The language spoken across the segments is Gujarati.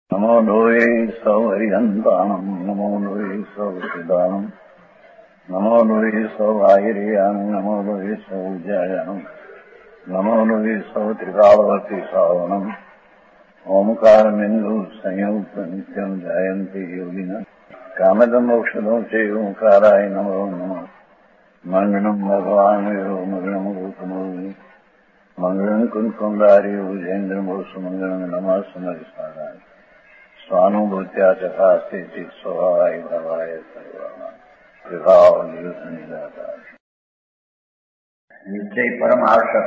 નમો લોહે સૌ હરિહંતાણમ નમો લોહે સૌ સિદાનમ નમો લોહે સૌ આહિર્યાનમ નમો લોહે સૌ જયાનમ નમો લોહે સૌ ત્રિકાળવતી સાવનમ ઓમકારમિંદુ સંયુક્ત નિત્યમ જયંતિ યોગિન કામદમ મોક્ષદો છે ઓંકારાય નમો નમઃ મંગળમ ભગવાન મંગળમ ગૌતમોની મંગળમ કુંકુંડારી વિજેન્દ્રમો સુમંગળમ નમઃ સમરિસારાય સ્વાનુભૂત્યા ચકાસ્તે સ્વભાવાય ભવાય સર્વમાં વિભાવ નિયુત નિરાકાર નિશ્ચય પરમ આવશ્યક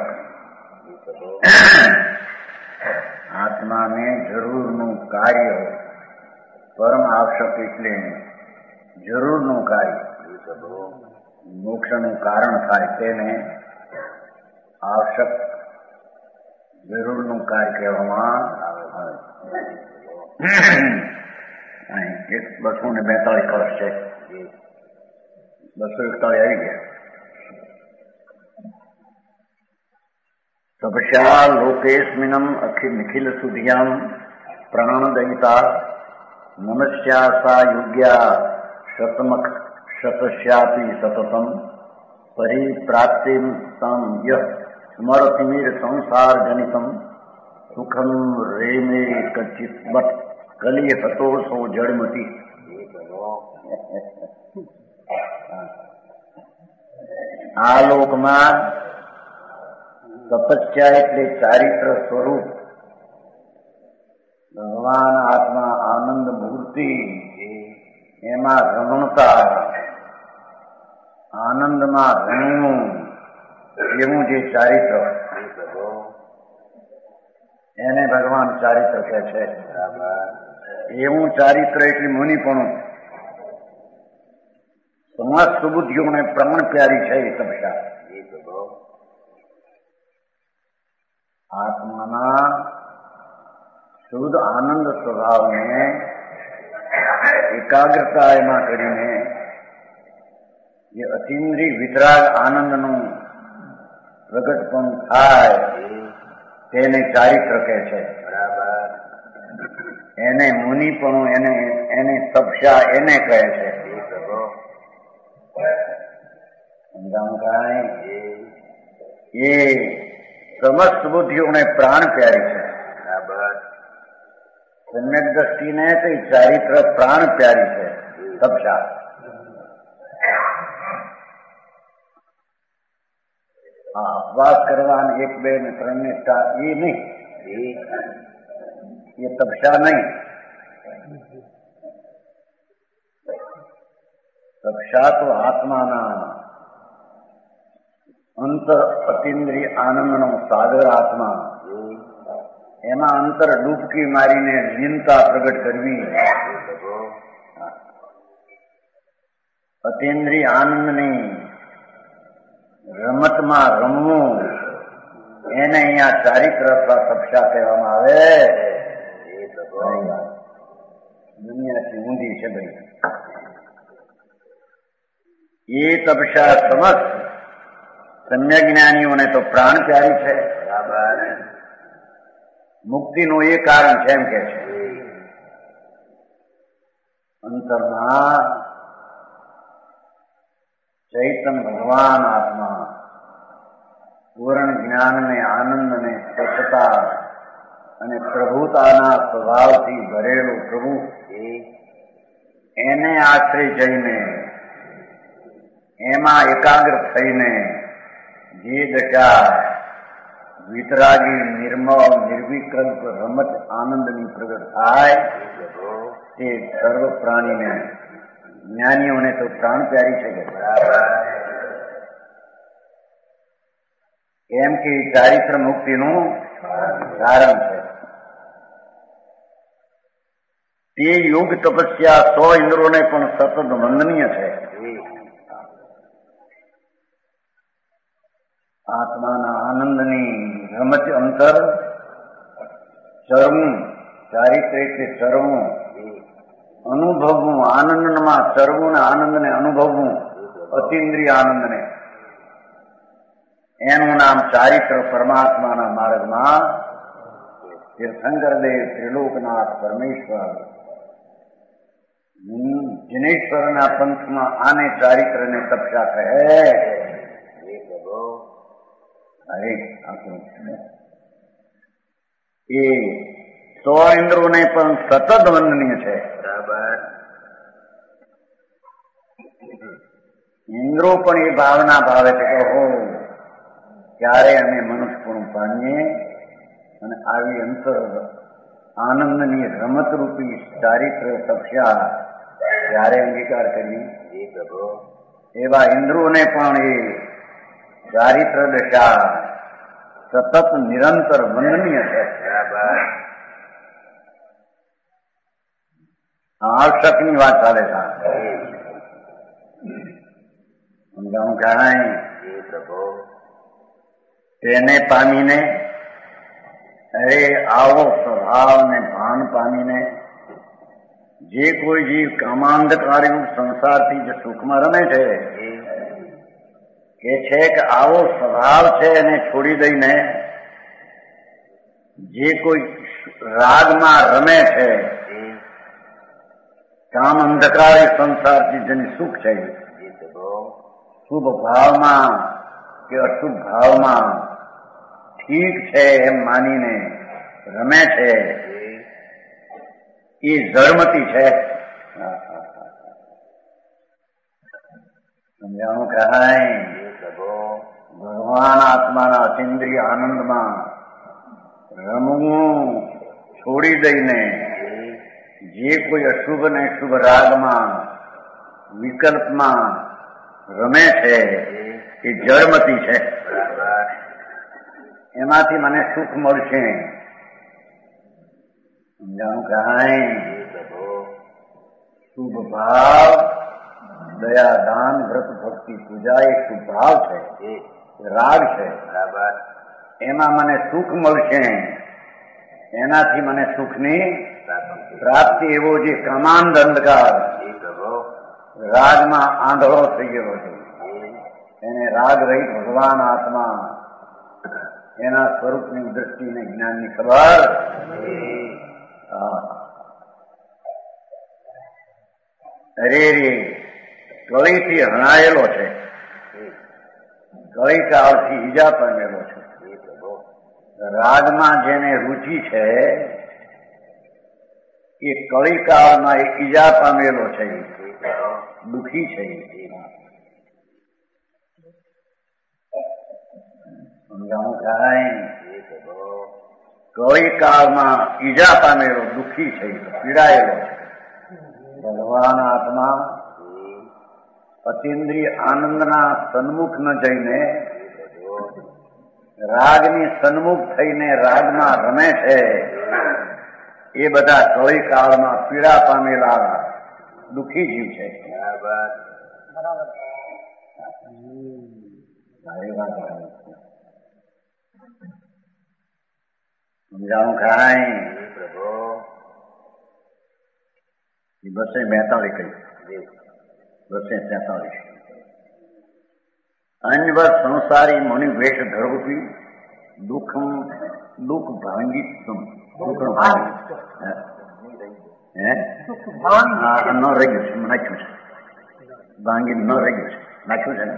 આત્માને જરૂરનું કાર્ય પરમ આવશ્યક એટલે જરૂરનું કાર્ય મોક્ષનું કારણ થાય તેને આવશ્યક જરૂરનું કાર્ય કહેવામાં આવે. 242 કળશ છે, 241 આવી ગયા. તપસ્યા લોકેસ્મિનમ નિખિલ સુધિયામ પ્રાણદયિતા નમસ્યા સા યોગ્યા શતમખ શતસ્યાપી સતતમ પરિપ્રાપ્તિમ તમ યહ સ્મરતિમિર સંસાર જનિતમ સુખમ રેમે કચિત બટ કલી હતો સો જડમતી. આ લોકમાં તપસ્યા એટલે ચારિત્ર સ્વરૂપ ભગવાન આત્મા આનંદ મૂર્તિ એમાં રમણતા આનંદમાં રમવું એવું જે ચારિત્ર એને ભગવાન ચારિત્ર કહે છે. એવું ચારિત્ર એટલે મુનિપણું. સમસ્ત સુબુદ્ધિઓને પ્રાણ પ્યારી છે એ તપસ્યા. આત્માના શુદ્ધ આનંદ સ્વભાવને એકાગ્રતા એમાં કરીને જે અતિન્દ્રિય વિતરાગ આનંદનું પ્રગટપણ થાય તેને ચારિત્ર કહે છે. એને મુનિપણું એને તપસ્યા એને કહે છે. એ સમસ્ત બુદ્ધિઓને પ્રાણ પ્યારી છે. સમ્યક દ્રષ્ટિને તો ચારિત્ર પ્રાણ પ્યારી છે તપસ્યા. અપવાસ કરવા 1, 2 ને 3 ને 4 એ નહીં, એ તપસ્યા નહીં. તપસ્યા તો આત્માના અંતર અતિન્દ્રિય આનંદનો સાગર આત્મા એમાં અંતર ડૂબકી મારીને લીનતા પ્રગટ કરવી. અતિન્દ્રિય આનંદની રમતમાં રમવું એને અહીંયા ચારિત્ર અથવા તપસ્યા કહેવામાં આવે. દુનિયાથી ઊંધી છે ભાઈ. એ તપસ્યા સમસ્ત સમ્યક જ્ઞાનીઓને તો પ્રાણ પ્યારી છે. મુક્તિનું એ કારણ છે એમ કે છે. અંતરમાં ચૈતન ભગવાન આત્મા પૂર્ણ જ્ઞાનને આનંદને સ્વચ્છતા અને પ્રભુતાના સ્વભાવથી ભરેલું પ્રભુ એને આશ્રય જઈને એમાં એકાગ્ર થઈને જે દશા વિતરાગી નિર્મળ નિર્વિકલ્પ રમત આનંદની પ્રગટ થાય તે સર્વ પ્રાણીને જ્ઞાનીઓને તો પ્રાણ પ્યારી છે. કેમ કે ચારિત્ર મુક્તિનું કારણ છે. તે યોગ તપસ્યા 100 ઇન્દ્રોને પણ સતત વંદનીય છે. આત્માના આનંદની રમત અંતર ચરવું, ચારિત્ર એટલે ચરવું, અનુભવવું, આનંદમાં ચરવું ને આનંદને અનુભવવું, અતિન્દ્રિય આનંદને, એનું નામ ચારિત્ર પરમાત્માના માર્ગમાં તીર્થંકર દેવ, ત્રિલોકનાથ, પરમેશ્વર, જિનેશ્વરના પંથમાં આને ચારિત્રને તપસ્યા કહે. અરે એ 100 ઇન્દ્રોને પણ સતત વંદનીય છે. બરાબર. ઇન્દ્રો પણ એ ભાવના ભાવે છે કે હો ક્યારે અમે મનુષ્યપણું પામીએ અને આવી અંતર આનંદની રમતરૂપી ચારિત્ર તપસ્યા ત્યારે અંગીકાર કરી. એવા ઇન્દ્રોને પણ એ ચારિત્ર દશા સતત નિરંતર વંદનીય છે. આવશ્યકની વાત ચાલે છે. સમજાવું કાંઈ તેને પામીને અરે આવો સ્વભાવ ને ભાન પામીને જે કોઈ જીવ કામાંધકારી સંસારથી જે સુખમાં રમે છે કે છે કે આવો સ્વભાવ છે એને છોડી દઈને જે કોઈ રાગમાં રમે છે, કામ અંધકારી સંસારથી જેની સુખ છે, શુભ ભાવમાં કે અશુભ ભાવમાં ઠીક છે એમ માનીને રમે છે એ જળમતી છે. સમજાણું કહાય. ભગવાન આત્માના અતિન્દ્રિય આનંદમાં રમવું છોડી દઈને જે કોઈ અશુભ ને શુભ રાગમાં વિકલ્પમાં રમે છે એ જળમતી છે. એમાંથી મને સુખ મળશે. સમજાણું કહાય. શુભ ભાવ, દયા, દાન, વ્રત, ભક્તિ, પૂજા એ શુભ ભાવ છે, રાગ છે. બરાબર. એમાં મને સુખ મળશે. એનાથી મને સુખની પ્રાપ્તિ. એવો જે કામાંધ અંધકાર રાગમાં આંધળો થઈ ગયો હતો એને રાગ રહિત ભગવાન આત્મા એના સ્વરૂપની દ્રષ્ટિને જ્ઞાનની ખબર. અરે રે કળીથી હણાયેલો છે, કળી કાળથી ઈજા પામેલો છે. રાગમાં જેને રુચિ છે એ કળી કાળમાં એક ઈજા પામેલો છે, દુઃખી છે. સમજાવું કાંઈ. કળી કાળમાં ઈજા પામેલો દુઃખી છે, પીડાયેલો છે. ભગવાન આત્મા અતિન્દ્રિય આનંદના સન્મુખ ન જઈને રાગની સન્મુખ થઈને રાગમાં રમે છે. એ બધા કળી કાળમાં પીડા પામેલા દુઃખી જીવ છે. સમજાણું કાંઈ. 242 કહ્યું. 243 અન્યવર સંસારી મુનિ વેશ ધરવતી દુઃખ ભાંગી દુઃખ ભાંગી ન રહી ગયું છે, નાખ્યું છે. ભાંગી ન રહી ગયું છે, નાખ્યું છે ને.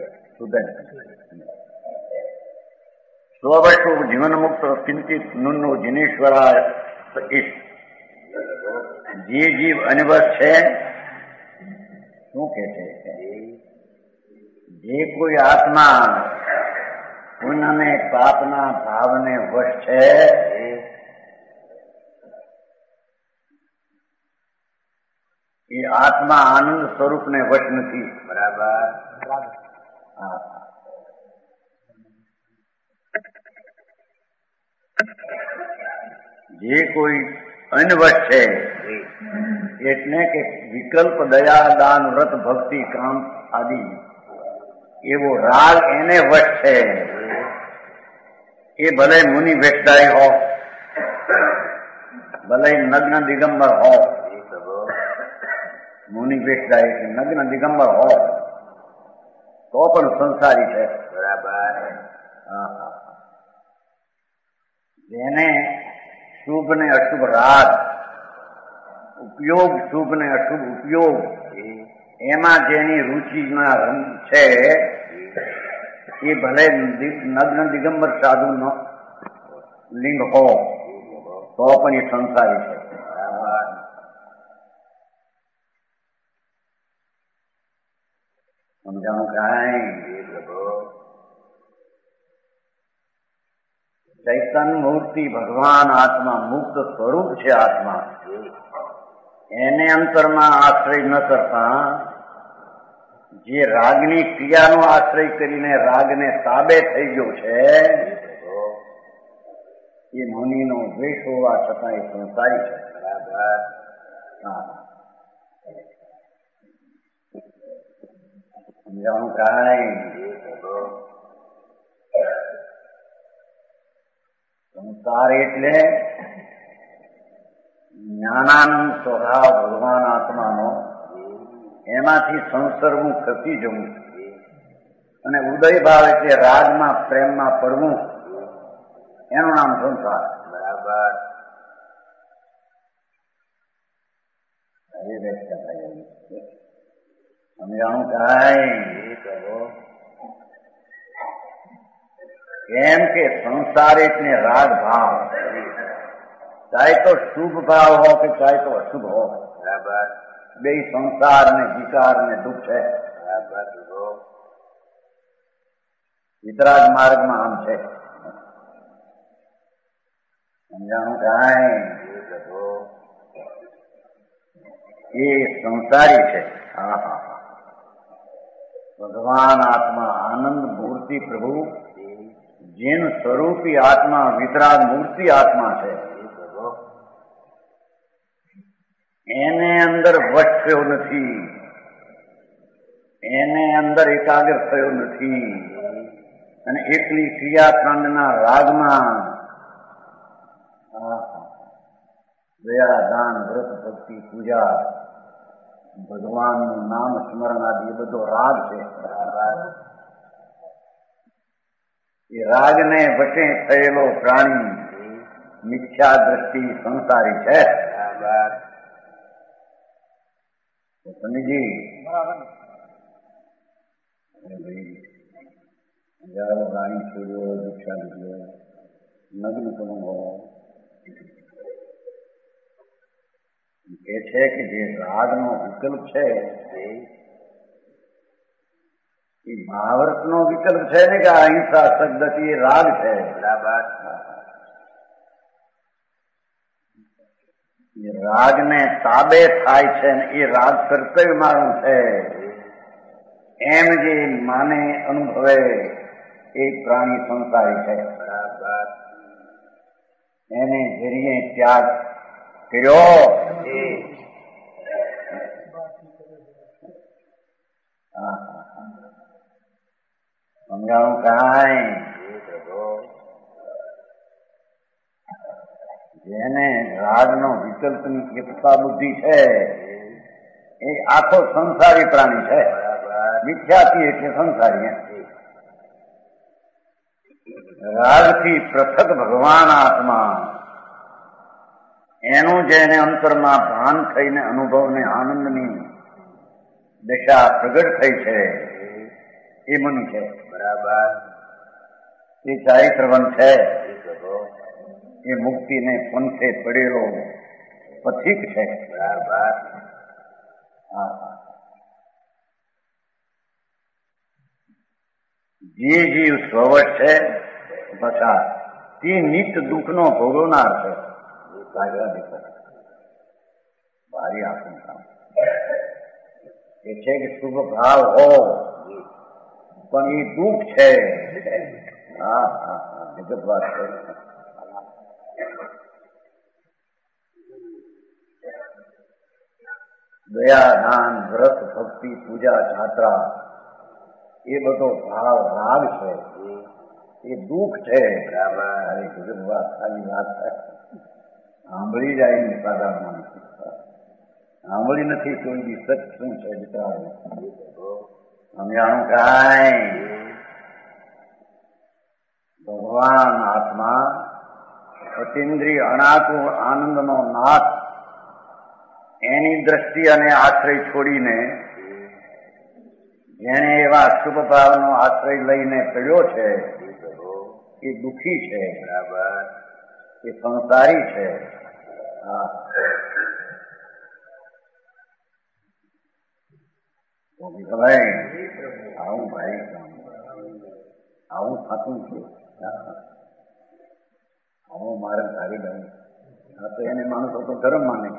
સ્વવશો જીવન મુક્ત કિંચિત નુન્નો જિનેશ્વરાય ઈશ. જે જીવ અનવશ છે શું કે છે? જે કોઈ આત્મા પુણ્યને પાપના ભાવને વશ છે એ આત્મા આનંદ સ્વરૂપને વશ નથી. બરાબર. જે કોઈ અનવશ છે એટલે કે વિકલ્પ, દયા, દાન, વ્રત, ભક્તિ, કામ આદિ એવો રાગ એને વશ છે. એ ભલે મુનિ વેશધારી હો, ભલે નગ્ન દિગંબર હો. મુનિ વેશધારી એટલે નગ્ન દિગંબર હો તો પણ સંસારી છે. બરાબર. જેને શુભ ને અશુભ રાગ, ઉપયોગ શુભ ને અશુભ ઉપયોગ, એમાં જેની રુચિના રંગ છે એ ભલે નગ્ન દિગંબર સાધુ લિંગ હો તો પણ એ સંસારી છે. સમજાણું કાંઈ? ચૈતન્ય મૂર્તિ ભગવાન આત્મા મુક્ત સ્વરૂપ છે. આત્મા એને અંતરમાં આશ્રય ન કરતા જે રાગની ક્રિયાનો આશ્રય કરીને રાગને તાબે થઈ ગયો છે એ મુનિનો દ્વેષ હોવા છતાં એ સંસારી છે. સમજાણું કાંઈ? સંસાર એટલે જ્ઞાનાનંદ સ્વભાવ ભગવાન આત્માનો, એમાંથી સંસર્ગનું ખસી જવું અને ઉદય ભાવ એટલે રાગમાં પ્રેમમાં પડવું, એનું નામ સંસાર. બરાબર. સમજાણું કાંઈ? કેમ કે સંસાર એટલે રાગ ભાવ, ચાહે તો શુભ ભાવ હો કે ચાહે તો અશુભ હો, બરાબર, બે સંસાર ને વિકાર ને દુઃખ છે. બરાબર. વિતરાગ માર્ગમાં આમ છે. સમજાણું કાંઈ? એ સંસારી છે. ભગવાન આત્મા આનંદ મૂર્તિ પ્રભુ જેન સ્વરૂપી આત્મા વિતરાગ મૂર્તિ આત્મા છે, એને અંદર વશ થયો નથી, એને અંદર એકાગ્ર થયો નથી અને એકલી ક્રિયાકાંડના રાગમાં દયા દાન વ્રત ભક્તિ પૂજા ભગવાનનું નામ સ્મરણ આદિ એ બધો રાગ છે. એ રાગને વચ્ચે થયેલો પ્રાણી મિથ્યા દ્રષ્ટિ સંસારી છે. સ્વામીજી હજારો પ્રાણી છોડ્યો, દીક્ષા લીધો, નગ્ન સમૂહો એ છે કે જે રાગનો વિકલ્પ છે એ મહાભારતનો વિકલ્પ છે ને કે અહિંસા સદગતિ એ રાગ છે. બરાબર. એ રાગને તાબે થાય છે ને એ રાગ કર્તવ્ય મારું છે એમ જે માને અનુભવે એ પ્રાણી સંસારી છે. બરાબર. એને જરીએ ત્યાગ કર્યો સમજાણું કાંઈ? જેને રાગનો વિકલ્પની એકતા બુદ્ધિ છે એ આખો સંસારી પ્રાણી છે. મિથ્યાથી એટલે સંસારી. રાગથી પૃથક ભગવાન આત્મા એનું જેને અંતરમાં ભાન થઈને અનુભવને આનંદની દશા પ્રગટ થઈ છે એ મુનિ છે. બરાબર. એ ચારિત્રવંત છે. એ મુક્તિને પંથે પડેલો પથિક છે. બરાબર. જે જીવ સ્વવશ છે પછાત તે નિત્ય દુઃખનો ભોગવનાર છે. ભારી આશંકા એ છે કે શુભ ભાવ હો પણ એ દુઃખ છે. વિગત વાત છે. દયા દાન વ્રત ભક્તિ પૂજા જાત્રા એ બધો ભાવ રાગ છે, એ દુઃખ છે. વિગત વાત સારી વાત છે. સાંભળી જાય ને સાધારણ સાંભળી નથી કોઈ બી સચ શું છે વિચારો સમજાણું કાંઈ? ભગવાન આત્મા અતિન્દ્રિય અનાતું આનંદનો નાથ એની દ્રષ્ટિ અને આશ્રય છોડીને જેને એવા શુભ ભાવનો આશ્રય લઈને પડ્યો છે એ દુઃખી છે, બરાબર, એ સંસારી છે. ભાઈ આવું ભાઈ આવું થતું છે, આવું મારે ધારી દઉં. આ તો એને માણસો તો ધર્મ માને,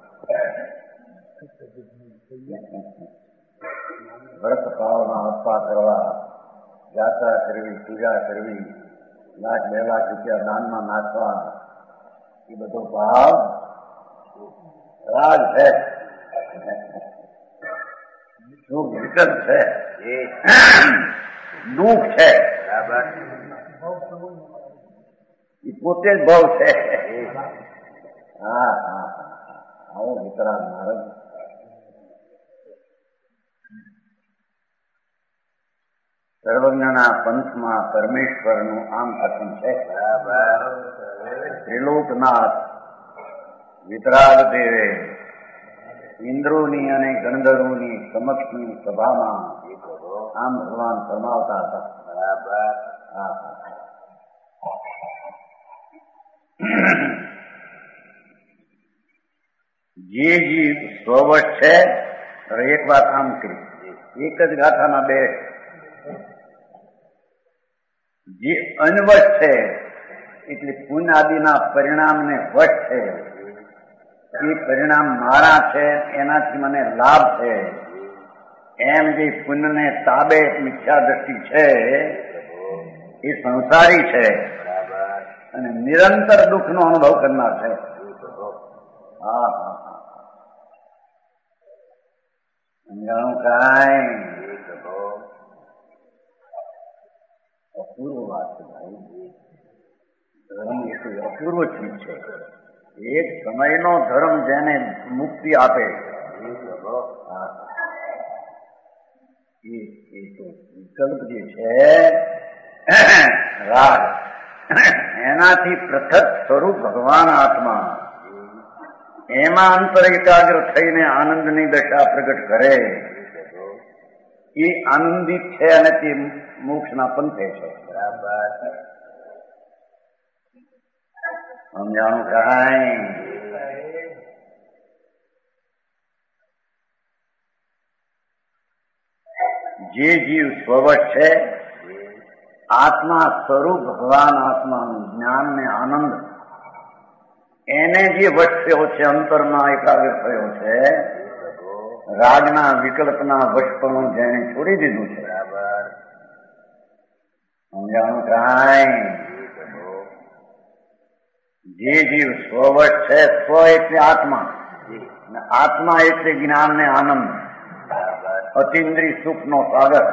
વ્રત ભાવના અપા કરવા, યાત્રા કરવી, પૂજા કરવી, 1,00,000-2 લાખ રૂપિયા દાનમાં નાખવા, એ બધો ભાવ રાગ છે, સુખ વિકલ્પ છે, દુઃખ છે, બરાબર, એ પોતે જ ભાવ છે. હા હા આવો વિતરાગ માર્ગ. સર્વજ્ઞના પંથમાં પરમેશ્વરનું આમ કથન છે, બરાબર. ત્રિલોકનાથ વિતરાગ દેવે ઇન્દ્રોની અને ગંધર્વોની સમક્ષની સભામાં આમ ભગવાન ફરમાવતા હતા, બરાબર. હા જે જીવ સ્વવશ છે, એક વાત આમ કરી, એક જ ગાથાના બે, જે અનવશ છે એટલે પુણ્ય આદિના પરિણામને વશ છે, એ પરિણામ મારા છે, એનાથી મને લાભ છે, એમ જે પુણ્યને તાબે મિથ્યા દ્રષ્ટિ છે એ સંસારી છે અને નિરંતર દુઃખનો અનુભવ કરનાર છે. હા હા હા સમજાણું કાંઈ? અપૂર્વ વાત છે ભાઈ. ધર્મ એ કોઈ અપૂર્વ ચીજ છે. એક સમયનો ધર્મ જેને મુક્તિ આપે એ તો વિકલ્પ જે છે રાગ, એનાથી પૃથક સ્વરૂપ ભગવાન આત્મા, એમાં અંતર એકાગ્ર થઈને આનંદની દશા પ્રગટ કરે, એ આનંદિત છે અને તે મોક્ષના પંથે છે. બરાબર સમજાણું કાંઈ? જે જીવ સ્વવશ છે, આત્મા સ્વરૂપ ભગવાન આત્માનું જ્ઞાન ને આનંદ એને જે વશ થયો છે, અંતરમાં એકાગ્ર થયો છે, રાગના વિકલ્પના વશપણું જેને છોડી દીધું છે. બરાબર સમજાણું કાંઈ? જે જીવ સ્વવશ છે, સ્વ એટલે આત્મા, આત્મા એટલે જ્ઞાન ને આનંદ, અતિન્દ્રિય સુખનો સાગર,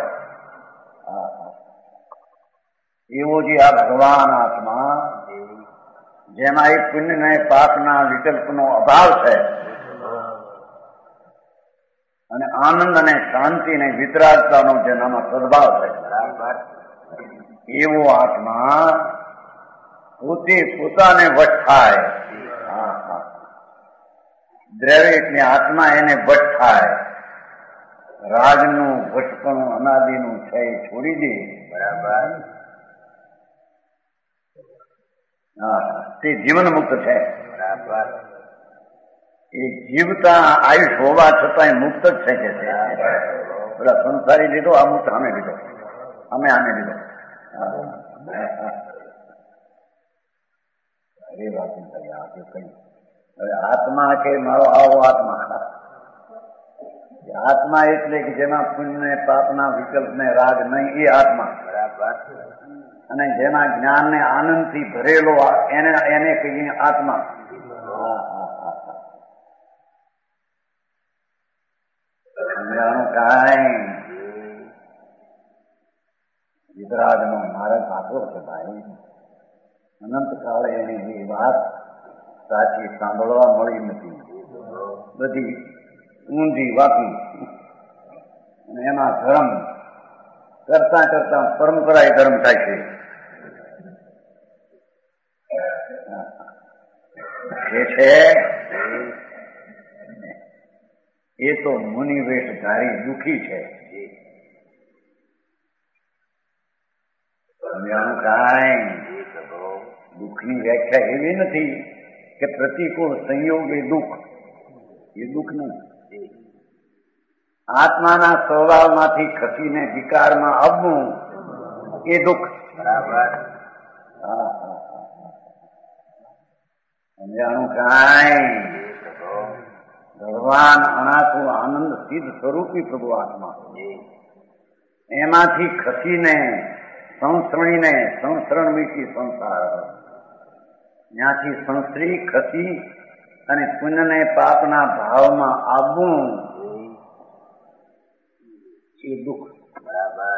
એવો જે આ ભગવાન આત્મા જેમાં એક પુણ્ય ને પાપના વિકલ્પનો અભાવ છે અને આનંદ અને શાંતિ ને વિતરાગતાનો જેનામાં સદભાવ છે, બરાબર, એવો આત્મા પોતે પોતાને વશ થાય. દ્રવ્ય આત્મા એને વશ થાય, રાગનું વશપણું અનાદિનું છે એ છોડી દે. બરાબર તે જીવન મુક્ત છે. બરાબર એ જીવતા આયુષ હોવા છતાંય મુક્ત જ છે કે છે. પેલા સંસારી લીધો, આ મુક્ત અમે લીધો, અમે આને લીધો. એ વાત આપણે કહ્યું. હવે આત્મા કે મારો આવો આત્મા, આત્મા એટલે કે જેમાં પુણ્ય પાપના વિકલ્પ ને રાગ નહીં, એ આત્મા. બરાબર અને જેમાં જ્ઞાન ને આનંદ થી ભરેલો એને કહીએ આત્મા. કાંઈ વિતરાગ નો માર્ગ આપો છે ભાઈ. અનંત કાળે એની એ વાત સાચી સાંભળવા મળી નથી, બધી ઊંધી વાતી, અને એમાં ધર્મ કરતા કરતા પરંપરા ધર્મ થાય છે. એ છે એ તો મુનિ વેશ ધારી દુઃખી છે. કાંઈ દુઃખની વ્યાખ્યા એવી નથી કે પ્રતિકૂળ સંયોગ એ દુઃખ નહીં. આત્માના સ્વભાવમાંથી ખસીને વિકારમાં આવવું એ દુઃખ. બરાબર. સમજાણું કાંઈ? ભગવાન અનાથું આનંદ સિદ્ધ સ્વરૂપી પ્રભુ આત્મા એમાંથી ખસીને સંસરણીને સંસરણ મીઠી સંસાર ત્યાંથી સંસરી ખસી અને પુણ્યને પાપના ભાવમાં આવવું એ દુઃખ. બરાબર.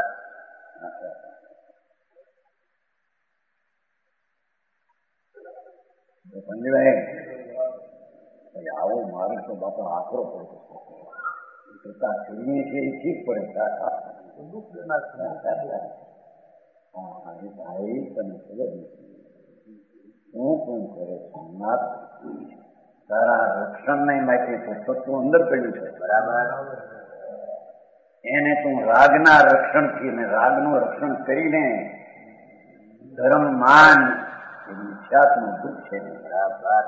સમજાય? આવો માર્ગ તો બાપા આકરો પડતો કરતા છે એ ઠીક પડે. શું પણ કરે તારા રક્ષણ નહીં માટે તત્વ અંદર પડ્યું છે. બરાબર. એને તું રાગના રક્ષણથી ને રાગનું રક્ષણ કરીને ધર્મ માન ઈચ્છાનું દુઃખ છે. બરાબર.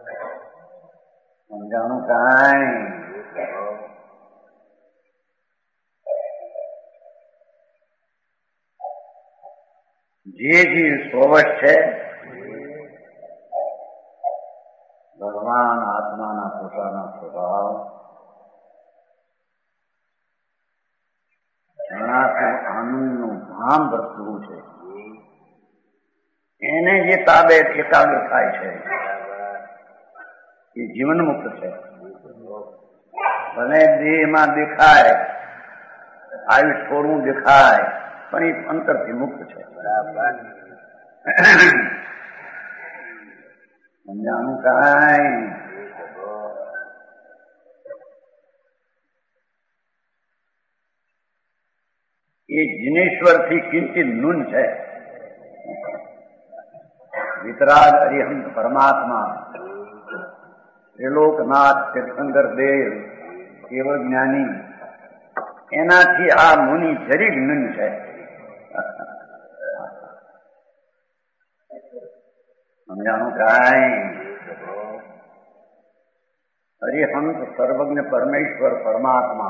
સમજાણું કાંઈ? જે જીવ સ્વવશ છે ભગવાન આત્માના પોતાના સ્વભાવ આનંદનું ભાન ભરતું છે. એને જે તાબે એકાગ્ર થાય છે એ જીવન મુક્ત છે. ભલે દેહમાં દેખાય આયુષ થોડું દેખાય પણ એ અંતરથી મુક્ત છે. બરાબર. સમજાણું કાંઈ? એ જિનેશ્વરથી કિંચિત નૂન છે. વિતરાગ અરિહંત પરમાત્મા ત્રિલોકનાથ તીર્થંકર દેવ કેવળ જ્ઞાની એનાથી આ મુનિ જરીક નૂન છે. સમજાણું કાંઈ? અરિહંત સર્વજ્ઞ પરમેશ્વર પરમાત્મા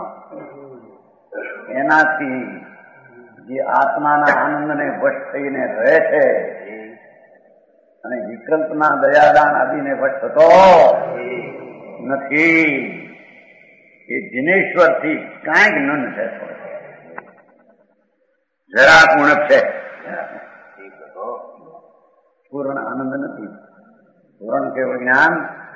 એનાથી જે આત્માના આનંદને વશ થઈને રહે છે અને વિકલ્પના દયાદાન આદિને વશ થતો નથી એ જિનેશ્વરથી કાંઈક નન છે. જરાક ઉણપ છે. પૂર્ણ આનંદ નથી. પૂર્ણ કેવળ જ્ઞાન.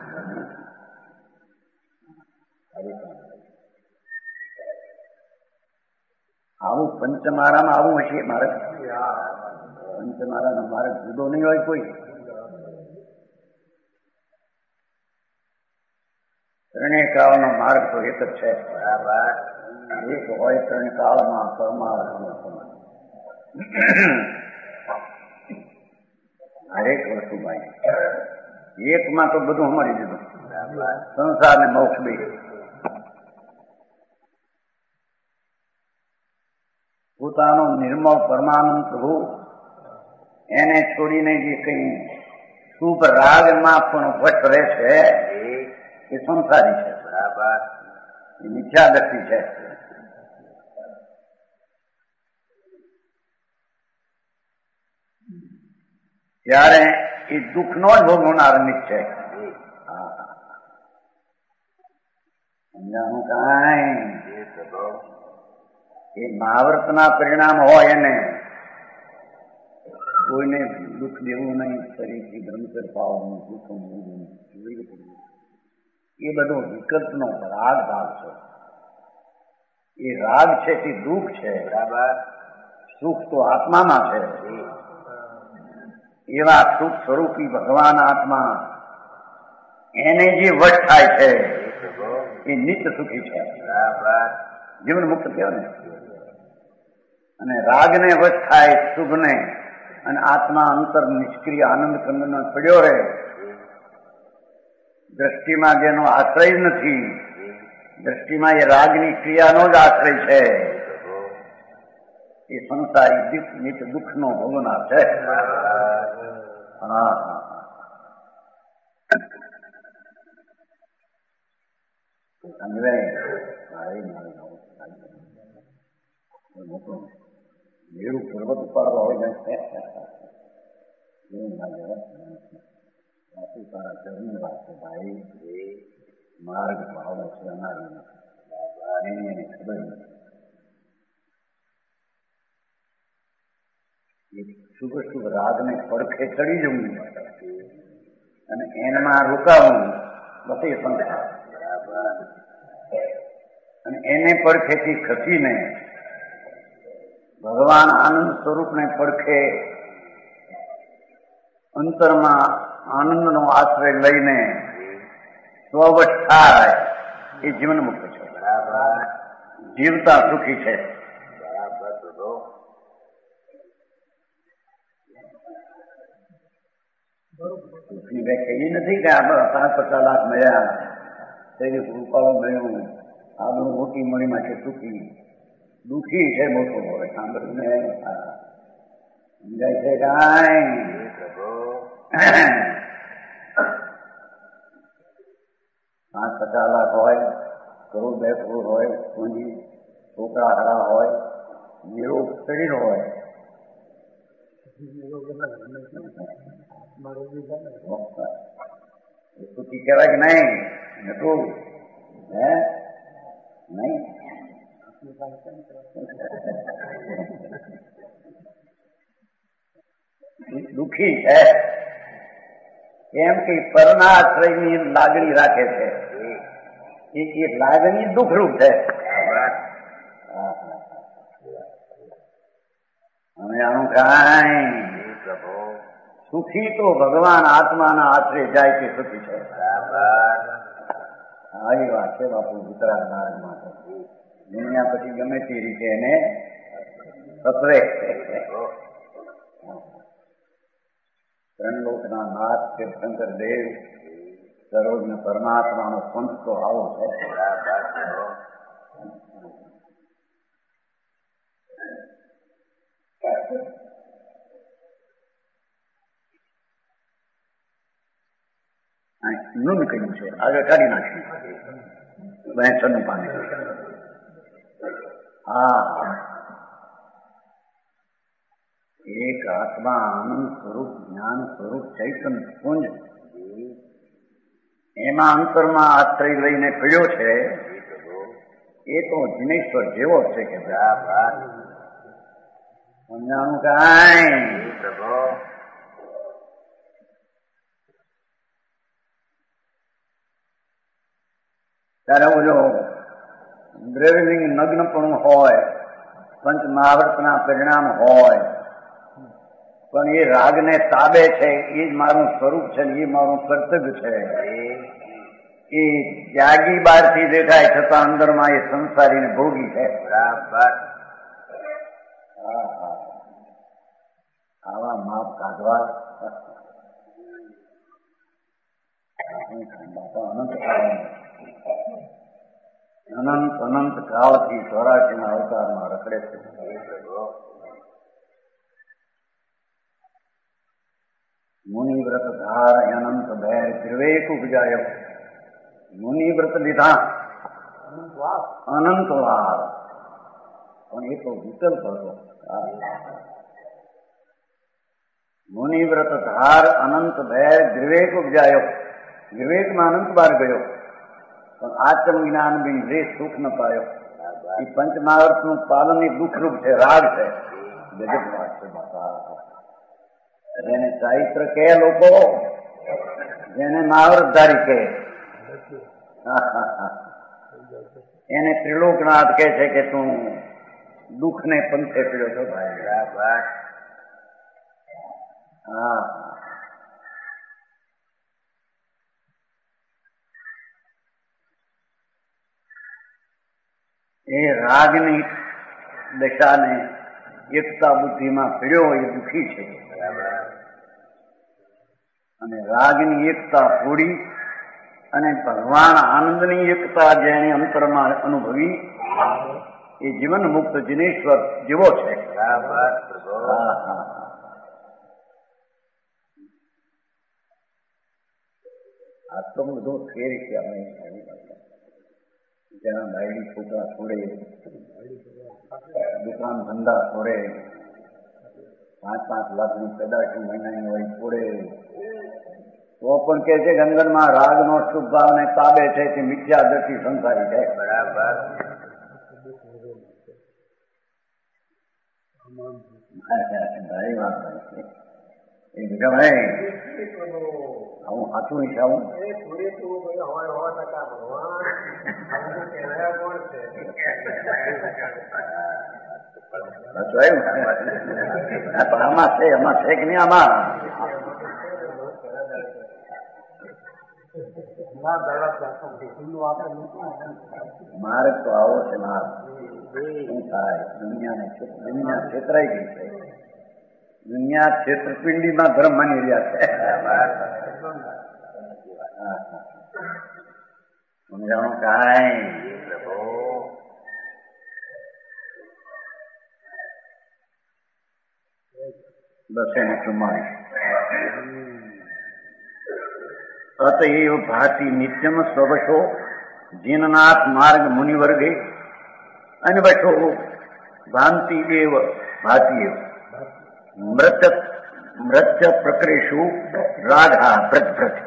આવું પંચમારામાં આવું હશે માર્ગ. પંચમારાનો માર્ગ જુદો નહીં હોય કોઈ. ત્રણેય કાળનો માર્ગ તો એક જ છે. બરાબર. એક હોય ત્રણેય કાળમાં પરમાર્થ હરેક વસ્તુ ભાઈ એકમાં તો બધું મળી દીધું. સંસાર ને મોક્ષ બે. પોતાનો નિર્મળ પરમાનંદ પ્રભુ એને છોડીને જે કઈ શુભ રાગમાં પણ વશ રહે છે એ સંસારી છે. બરાબર. એ મિથ્યાદર્શિ છે. ત્યારે એ દુઃખનો જ ભોગવનાર નિત છે. સમજાણું કાંઈ? એ મહાવ્રતના પરિણામ હોય એને કોઈને દુઃખ દેવું નહીં. ફરીથી બ્રહ્મચર પાવાનું દુઃખ એ બધો વિકલ્પનો રાગ ભાગ છે. એ રાગ છે તે દુઃખ છે. બરાબર. સુખ તો આત્મામાં છે. એવા સુખ સ્વરૂપી ભગવાન આત્મા એને જે વશ થાય છે એ નિત્ય સુખી છે. બરાબર. જીવન મુક્ત કહેવાય ને. અને રાગને વશ થાય શુભને અને આત્મા અંતર નિષ્ક્રિય આનંદ કંદમાં પડ્યો રહે દ્રષ્ટિમાં જેનો આશ્રય નથી, દ્રષ્ટિમાં એ રાગની ક્રિયાનો જ આશ્રય છે, એ સંસારી દુઃખનો ભોગવનાર છે. હા મેરું પર્વત ઉપાડવા હોય તારા ચરની વાત છે ભાઈ. એ માર્ગ ભાવો છે અનારી એને ખબર નથી. શુભ શુભ રાગને પડખે ચડી જવું અને એમાં રોકાવું બસ એ સંસાર. અને એને પડખેથી ખસીને ભગવાન આનંદ સ્વરૂપને પડખે અંતરમાં આનંદનો આશ્રય લઈને સ્વવશ થાય એ જીવન મુક્ત છે. જીવતા સુખી છે. સુખની વ્યાખ્યા એ નથી કે આપણે 5-50 લાખ મળ્યા, શરીર રૂપાળો મળ્યું, આપણું મોટી મણીમાં છે સુખી. દુઃખી છે મોટો હોય. સાંભળીને સમજાય છે કાંઈ? 5-50 લાખ હોય, કરોડ 2 કરોડ હોય, પૂંજી, છોકરા હરા હોય, નિરોગ શરીર હોય, સુખી કહેવાય કે નહીં? નતું હે નહીં? દુઃખી છે કેમ કે પરના આશ્રયની લાગણી રાખે છે. એ લાગણી દુઃખરૂપ છે. અને આનું કાંઈ સુખી તો ભગવાન આત્માના આશ્રય જાય તે સુખી છે. આવી વાત છે બાપુ ગુજરાત માર્ગમાં. દુનિયા પછી ગમે તે રીતે એને સતરે. ત્રણલોકના નાથ તીર્થંકર દેવ સર્વજ્ઞ પરમાત્માનો પંથ તો આવો છે. નૂન કહ્યું છે, આગળ કાઢી નાખ્યું 62 પામે. હા, એક આત્મા આનંદ સ્વરૂપ જ્ઞાન સ્વરૂપ ચૈતન્ય પુંજ એમાં અંતરમાં આશ્રય લઈને પીડ્યો છે. એ તો જિનેશ્વર જેવો છે કે સમજાણું કાંઈ? ત્યારે ઓલો દ્રવ્યલિંગ નગ્નપણું હોય, પંચ મહાવર્તના પરિણામ હોય, પણ એ રાગને તાબે છે. એ જ મારું સ્વરૂપ છે, એ મારું કર્તવ્ય છે. એ ત્યાગી બહારથી દેખાય છતાં અંદરમાં એ સંસારીને ભોગી છે. બરાબર. આવા માપ કાઢવા અનંત અનંત કાળથી 84 અવતારમાં રખડે છે. મુનિવ્રત ધાર અનંત ભેર ત્રિવેક ઉપજાયો. મુનિવ્રત લીધા અનંત વાર, પણ એ તો વિકલ્પ હતો. મુનિવ્રત ધાર અનંત ભેર દ્રિવેક ઉપજાયો. વિવેકમાં અનંત બાર ગયો, પણ આત્મ જ્ઞાન બી જે સુખ ન પાયો. એ પંચમહાવર્તનું પાલન એ દુઃખરૂપ છે, રાગ છે. ગજબ વાત છે બાપા. જેને ચારિત્ર કે લોકો, જેને મહાવૃતધારી કે, એને ત્રિલોકનાથ કે છે કે તું દુઃખને પંથે પીડ્યો છો ભાઈ. હા, એ રાગની દશાને એકતા બુદ્ધિમાં પીડ્યો એ દુઃખી છે. અને રાગની એકતા પૂરી અને ભગવાન આનંદની એકતા જેને અંતરમાં અનુભવી એ જીવન મુક્ત જિનેશ્વર જેવો છે. આટલો બધો ફેર છે. અમે જ્યાં બાયડી છોકરા છોડે, દુકાન ધંધા છોડે, 5-5 લાખની પેદાશી મહિનાની હોય છોડે, તો પણ કે છે કે અંદરમાં રાગનો શુભ ભાવને તાબે છે કે મિથ્યા દ્રષ્ટિ સંસારી છે. બરાબર. ભાઈ વાત એ બીજા ભાઈ આવું સાચું હિસાબું આમાં છે, એમાં છે કે નહીં? આમાં માર્ગ તો આવો છે. માર્ગ શું થાય? દુનિયા છેતરાઈ ગઈ છે. દુનિયા છેતરપિંડીમાં ધર્મ માની રહ્યા છે. સમજાણું કાંઈ? બસ એને 44 અતએવ ભાતિ નિત્યમ સ્વવશો જીનનાથ માર્ગ મુનિવર્ગે અનવશો ભાંતિ એવ ભાતિ એવ મૃત્ય પ્રકરેશુ રાધા વ્રત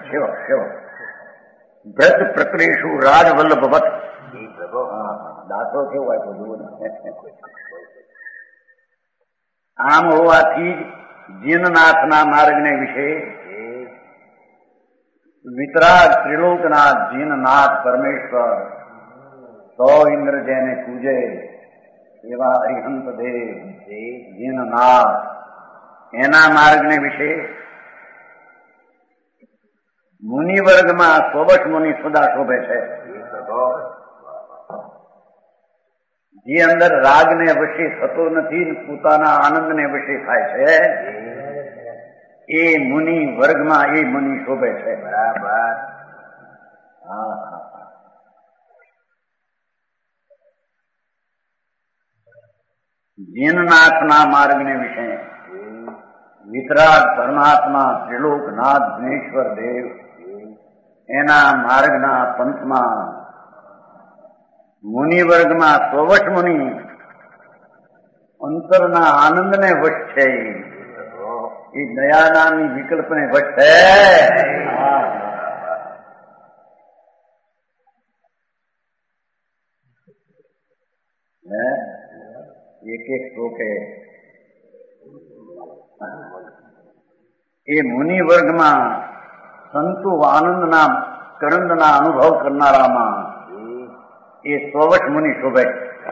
વ્રત પ્રકરેશુ રાજ વલ્લભવત. દાખલો કેવો આપ્યો જુઓ. આમ હોવાથી જીનનાથના માર્ગને વિશે વિતરાગ ત્રિલોકનાથ જીનનાથ પરમેશ્વર 100 ઇન્દ્ર જેને પૂજે એવા અરિહંત દેવ જીનનાથ એના માર્ગને વિશે મુનિ વર્ગમાં સ્વવશ મુનિ સદા શોભે છે. જે અંદર રાગને વશે થતો નથી, પોતાના આનંદને વશે થાય છે, એ મુનિ વર્ગમાં એ મુનિ શોભે છે. બરાબર. જીનનાથના માર્ગને વિશે વિતરાગ પરમાત્મા ત્રિલોકનાથ જીનેશ્વર દેવ એના માર્ગના પંથમાં મુનિ વર્ગમાં સ્વવશ મુનિ અંતરના આનંદને વશ છે. એ દયાનાની વિકલ્પને વશ છે. એક શ્લોકે એ મુનિ વર્ગમાં સંતો આનંદના કરંદના અનુભવ કરનારામાં એ સ્વવશ મુનિ શોભે.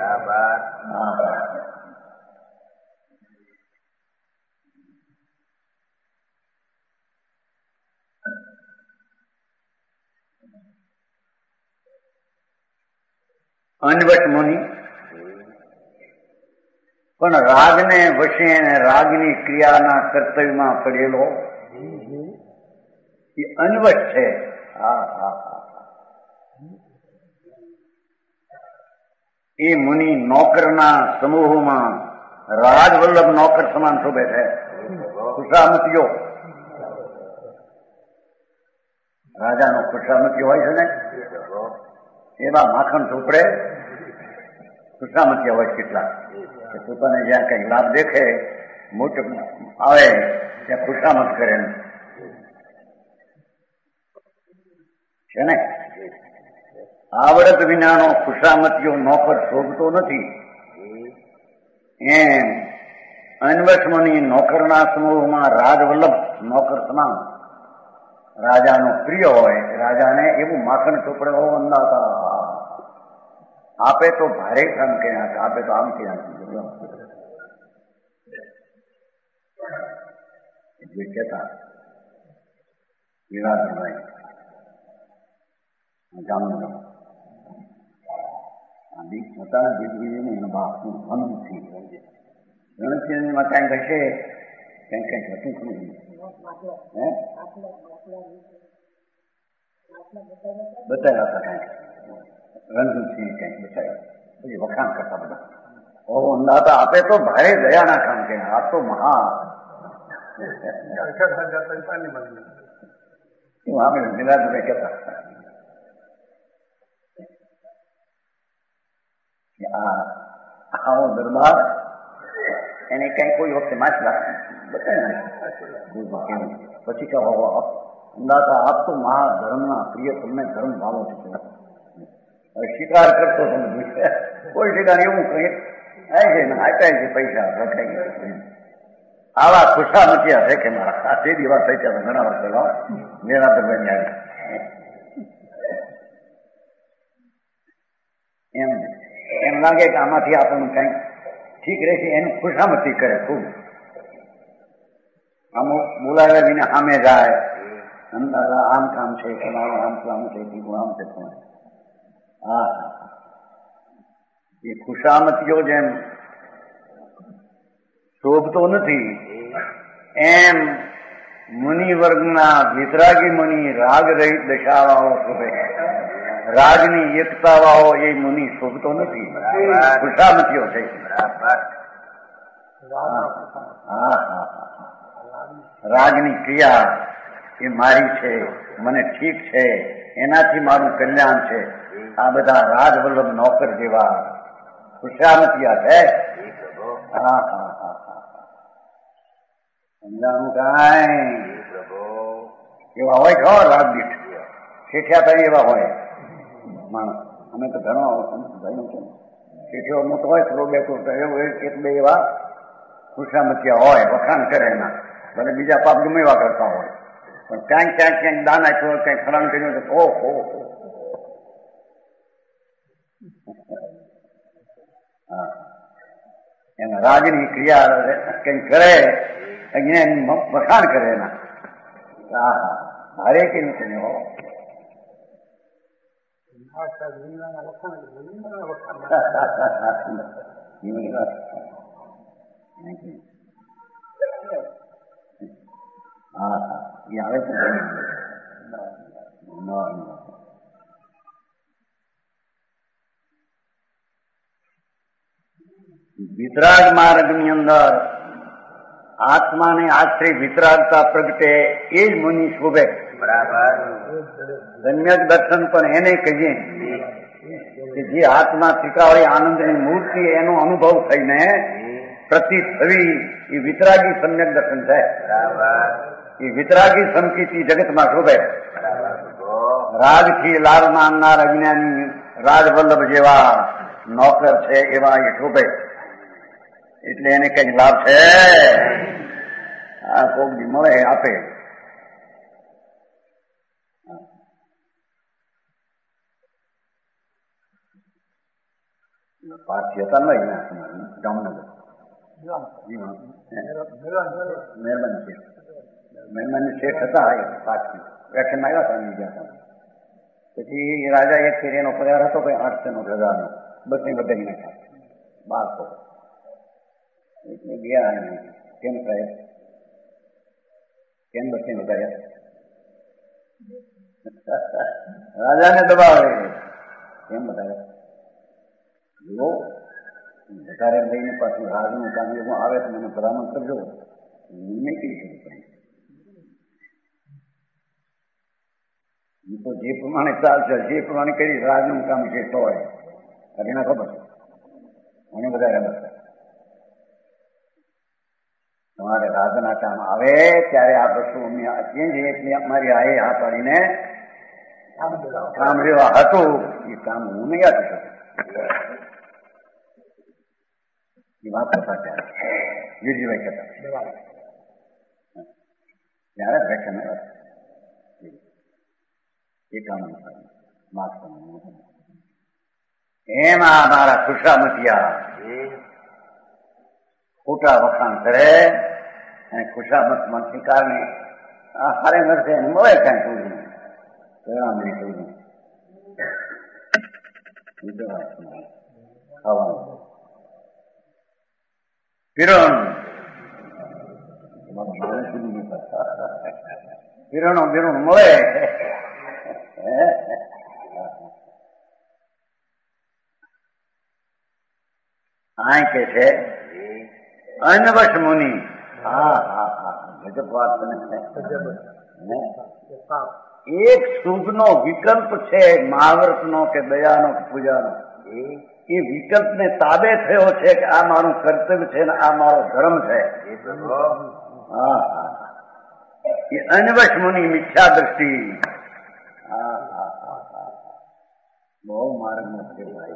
અનવશ મુનિ પણ રાગને વશે અને રાગની ક્રિયાના કર્તવ્યમાં પડેલો એ અનવશ છે. એ મુનિ નોકરના સમૂહોમાં રાજવલ્લભ નોકર સમાન શોભે છે. ખુશામતીઓ, રાજાનો ખુશામતી હોય છે ને, એવા માખણ ચોપડે ખુશામતી હોય કેટલા કે પોતાને જ્યાં કઈ લાભ દેખે મોટ આવે ત્યાં ખુશામત કરે છે ને. આવડત વિનાનો ખુશામતીઓ નોકર શોભતો નથી. એમ અનવશમની નોકરના સમૂહમાં રાજવલ્લભ નોકર સમાન રાજાનો પ્રિય હોય. રાજાને એવું માખણ ચોપડે હો અંદાતા આપે તો ભારે કામ કે આપે તો આમ કે જે કહેતા વિરાટભાઈ જામનગર હતા દીકરીને એના બાપનું મનથી ગણતરીમાં કાંઈક હશે, કંઈક હતું ખરું. બતાવ્યા હતા કઈ રણજીતસિંહ કઈ બતાવ્યા પછી વખાણ કરતા બધા ઓહો અંદાતા આપે તો ભારે દયાના કામ કે આ તો મહા મિલાદભાઈ કહેતા આવો દરબાર એને કઈ કોઈ વખતે માછલા બતાવી પછી કહો અંદાતા આપ તો મહાધર્મના પ્રિય તમને ધર્મ ભાવો છે શિકાર કરતો તમે કોઈ શિકાર એવું કઈ થાય છે ને આપ્યા છે પૈસા રખાઈ આવા ખુશામતિયા છે કે મારા તે દિવસ થઈ ત્યાં ઘણા વર્ષ પહેલા મેરા દરમિયાન આવી એમ લાગે કે આમાંથી આપણને કઈ ઠીક રહેશે એની ખુશામતી કરે ખૂબ અમુક બોલાવ્યા વિના સામે જાય આમ કામ છે તમારું આમ કામ છે બીજું આમ છે હા એ ખુશામતીઓ જેમ શોભતો નથી એમ મુનિ વર્ગના વિતરાગી મુનિ રાગ રહિત દશાવાળો શોભે રાજની એકતા વાળો એ મુનિ શોભતો નથી ખુશામતીઓ છે રાજની ક્રિયા એ મારી છે મને ઠીક છે એનાથી મારું કલ્યાણ છે આ બધા રાજવલ્લભ નોકર જેવા ખુશામતિયા છે સમજાનું કાંઈ એવા હોય ખો રાજદીઠ શેઠિયા થાય એવા હોય માણસ અમે તો ઘણો ભાઈ છે શેઠિયો મોટો હોય થોડો બેઠો એવું એક બે એવા ખુશામતિયા હોય વખાણ કરે એના ભલે બીજા પાપ ગમે એવા કરતા હોય પણ ક્યાંક દાન આપ્યું હોય ક્યાંક ફલાણ કર્યું તો ઓહો એના રાજની ક્રિયા કઈ કરે વખાણ કરે એના હારે કે નથી હો એ આવે છે વિતરાગ માર્ગની અંદર આત્માને આશ્રય વિતરાગતા પ્રગટે એ જ મુનિ શોભે બરાબર સમ્યક દર્શન પણ એને કહીએ કે જે આત્મા ત્રિકાવળી આનંદની મૂર્તિ એનો અનુભવ થઈને પ્રતિ થવી એ વિતરાગી સમ્યક દર્શન છે એ વિતરાગી સંકિત જગતમાં શોભે રાજથી લાભ માનનાર અજ્ઞાની રાજવલ્લભ જેવા નોકર છે એવા એ શોભે એટલે એને કઈક લાભ છે આ કોક મળે આપે પાછી હતા નહીં જામનગર મહેરબાની શેઠ હતા પાછી વ્યાખ્યાન આવ્યા હતા ગયા પછી રાજા એક ફેર એનો પગાર હતો કઈ 800,000 બધી બધાઈ નાખ્યા 1200 એટલે ગયા કેમ સાહેબ કેમ બધી વધાર્યા રાજાને દબાવે કેમ વધારે જુઓ વધારે લઈને પાછું રાજનું કામ એવું આવે તો મને ભલામણ કરજો નહીં કહી શકું તો જે પ્રમાણે ચાલશે જે પ્રમાણે કરી રાજનું કામ છે તો હોય એના ખબર મને વધારે બસ તમારે રાજના કામ આવે ત્યારે આ બધું અમે આપીએ એટલે અમારી આએ આ પાડીને કામ લેવા હતું એ કામ હું નહીં આપી શકું એ વાત કરતા ત્યારે વીરજીભાઈ કહેતા ત્યારે વ્યાખ્યાન એ કામ માફ એમાં મારા ખુશામતિયા ખોટા વખાણ કરે અને ખુશામતમાંથી કારણે હારે નરસે મળે કાંઈ પૂરું પરિણામની પૂરું ખાવાનું કિરણ કિરણો મળે કે છે અનવશ મુનિ. હા હા હા, ગજબ વાત બને. એક શુભનો વિકલ્પ છે, મહાવ્રતનો કે દયાનો કે પૂજાનો. એ વિકલ્પને તાબે થયો છે કે આ મારું કર્તવ્ય છે ને આ મારો ધર્મ છે. હા હા, એ અનવશ મુનિ મિથ્યા દ્રષ્ટિ. હા હા હા હા, બહુ માર્ગ નથી ભાઈ.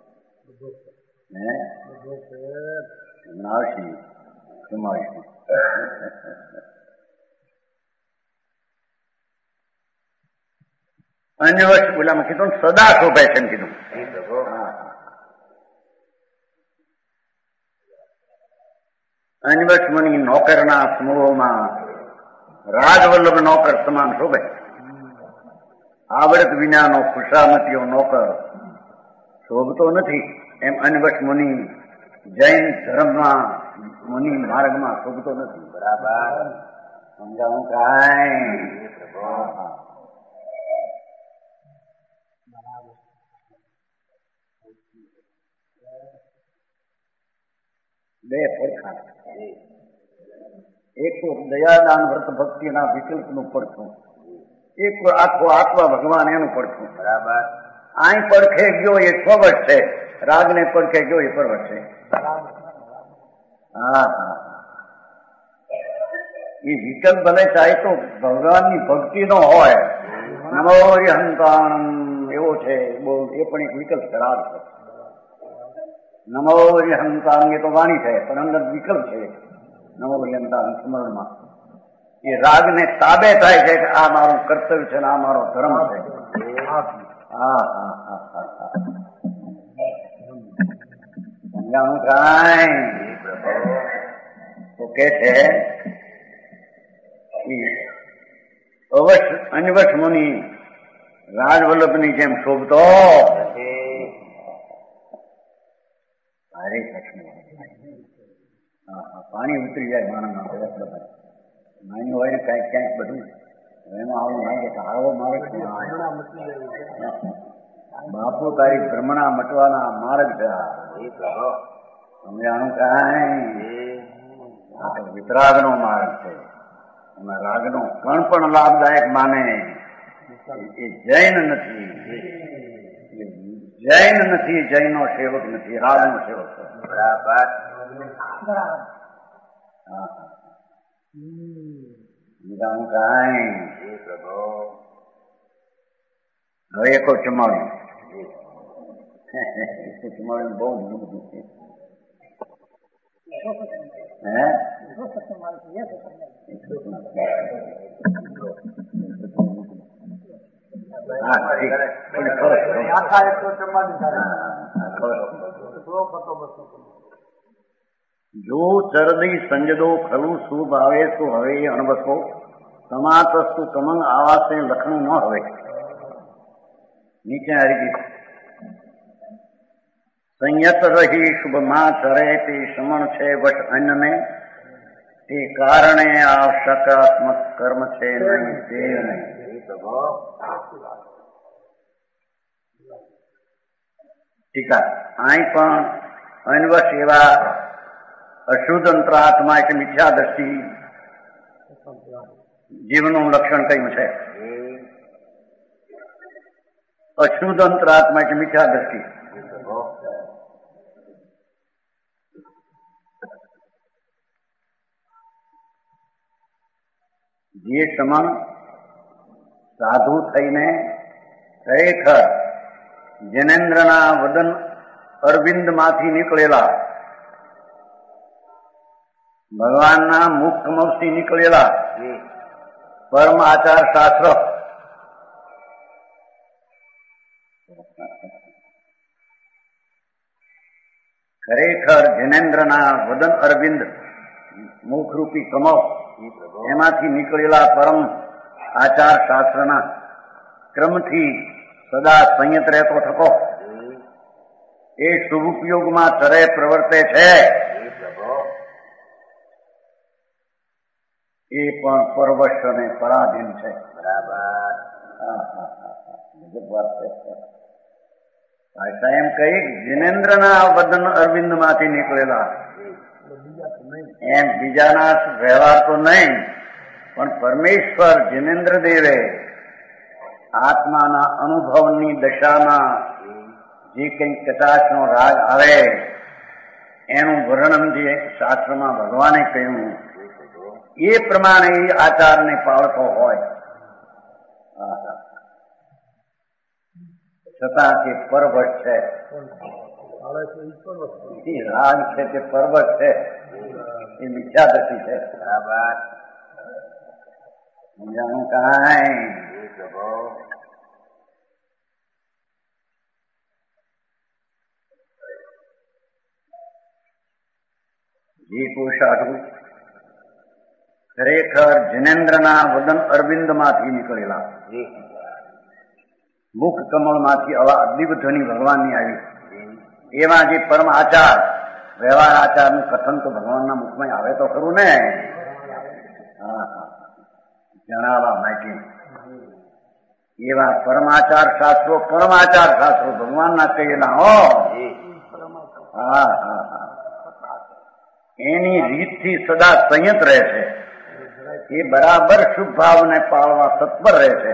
નાશી સમાશી. અનવશ બોલામાં કીધું સદા શોભે છે એમ કીધું. અનવશ મુનિ નોકરના સમૂહોમાં રાજવલ્લભ નોકર સમાન શોભે. આવડત વિનાનો ખુશામતીઓ નોકર શોભતો નથી, એમ અનવશ મુનિ જૈન ધર્મમાં મુનિ માર્ગમાં શોભતો નથી. બરાબર સમજાવું કાંઈ? બે પડખા. એક તો દયાદાન વ્રત ભક્તિના વિકલ્પનું પડખું, એક આખો આત્મા ભગવાન એનું પડખું. બરાબર. અહીં પડખે ગયો એ સ્વવટ છે, રાગને પડખે ગયો એ પરવટ છે. હા હા, એ વિકલ્પ ભલે ચાહે તો ભગવાનની ભક્તિ નો હોય. નમો હરિહંતાણમ એવો છે, એ પણ એક વિકલ્પ છે. રાગ છે. નમો હરિહંતાણ એ તો વાણી છે, પણ અંદર વિકલ્પ છે. નમો હરિહંતાણ સ્મરણમાં એ રાગને તાબે થાય છે કે આ મારું કર્તવ્ય છે ને આ મારો ધર્મ છે. હા હા હા હા, સમજાણું કાંઈ? તો કે છે અનવશ મુનિ રાજવલ્લભની જેમ શોભતો. પાણી ઉતરી જાય માણસમાં. માની હોય ને ક્યાંક ક્યાંક બધું એમાં આવું લાગે કે આવો મારે બાપુ તારી ભ્રમણા મટવાના માર્ગ છે. સમજાણું કાંઈ? વિતરાગનો માર્ગ છે. એમાં રાગનો કણ પણ લાભદાયક માને એ જૈન નથી. જૈન નથી, જૈનો સેવક નથી, રાગનો સેવક છે. બરાબર. હવે એકો ચમાડ્યું. ચમાડ્યું બહુ જુદું છે. જો ચરદી સંજદો ખલું શુભ આવે તો હવે અણબસો સમાતસ્તુ કમંગ આવાસે લખણું ન હવે. નીચે આવી ગઈ સંયત રહી શુભ માં ચરે તે સમણ છે વટ અન્નને તે કારણે આ સકારાત્મક કર્મ છે નહીં તે નહીં. ટીકા અહીં પણ અનવશ એવા અશુદ્ધ અંતરાત્મા એટલે મિથ્યા દ્રષ્ટિ જીવનું લક્ષણ કયું છે? અશુદ્ધ અંતરાત્મા એટલે મિથ્યા દ્રષ્ટિ. જે સમણ સાધુ થઈને ખરેખર જનેન્દ્રના વદન અરવિંદ માંથી નીકળેલા, ભગવાનના મુખ કમળથી નીકળેલા પરમ આચાર શાસ્ત્ર ખરેખર જનેન્દ્રના વદન અરવિંદ મુખરૂપી કમળ એમાંથી નીકળેલા પરમ આચાર શાસ્ત્રના ક્રમથી સદા સંયત રહેતો થકો એ શુભુપયોગમાં ચરે પ્રવર્તે છે. એ પણ પરવશ અને પરાધીન છે. બરાબર. ભાષા એમ કહી જિનેન્દ્રના વદન અરવિંદ માંથી નીકળેલા એમ બીજાના વ્યવહાર તો નહીં, પણ પરમેશ્વર જિનેન્દ્ર દેવે આત્માના અનુભવની દશામાં જે કંઈ કટાશનો રાગ આવે એનું વર્ણન જે શાસ્ત્રમાં ભગવાને કહ્યું એ પ્રમાણે એ આચારને પાળતો હોય છતાં તે પરવટ છે, રાગ છે તે પરવટ છે, એ મિથ્યા દ્રષ્ટિ છે. સમજાણું કાંઈ? જે કોષાઢુ ખરેખર જિનેન્દ્રના વદન અરવિંદ માંથી નીકળેલા, મુખ કમળ માંથી દિવ્યધ્વનિ ભગવાનની આવી, એવા જે પરમ આચાર વ્યવહાર આચારનું કથન તો ભગવાનના મુખમાં આવે તો ખરું ને. જણાવવા માટે એવા પરમાચાર શાસ્ત્રો ભગવાનના કહેલા હો. એની રીતથી સદા સંયત રહે છે, એ બરાબર શુભ ભાવને પાળવા તત્પર રહે છે.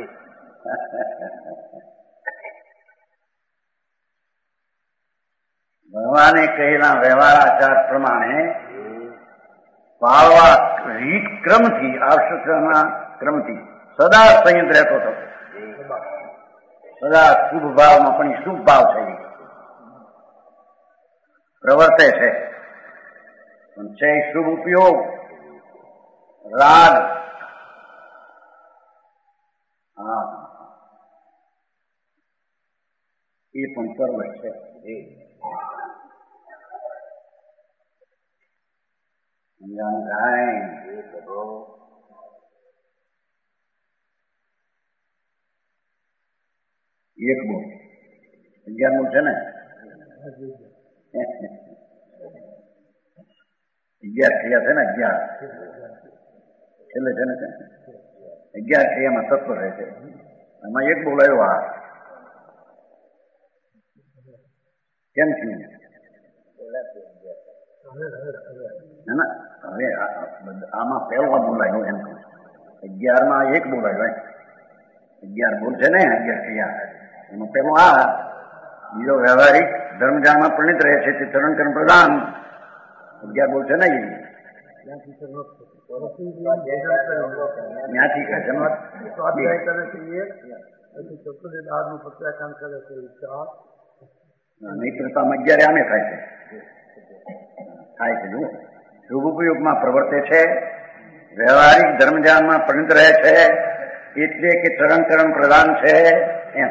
ભગવાને કહેલા વ્યવહાર આચાર પ્રમાણે પાળવા રીત ક્રમથી આવશ્યકના ક્રમથી સદા સંયત રહેતો હતો. સદા શુભ ભાવમાં પણ શુભ ભાવ છે, પ્રવર્તે છે, પણ છે શુભ ઉપયોગ રાગ. એ પણ પરવટ છે. એક બોલ 11 છે ને, 11 ક્રિયા છે ને, 11 છેલ્લે છે ને, 11 ક્રિયામાં તત્વ રહે છે. એમાં એક બોલાયો આ કેમ થયું? હવે આમાં પહેલો બોલાયો એમ 11માં એક બોલાયો, 11 બોલ છે ને, 11 ક્રિયા એમાં પેલો આ, બીજો વ્યવહારિક ધર્મજાનમાં પરિણિત રહે છે તે ચરણ કર્મ પ્રધાન 11 બોલ છે ને. ત્યાંથી કહે નૈત્રતામાં 11 આને થાય છે. જુઓ, શુભ ઉપયોગમાં પ્રવર્તે છે, વ્યવહારિક ધર્મજાનમાં પરિણિત રહે છે, એટલે કે ચરણકરણ પ્રધાન છે. એમ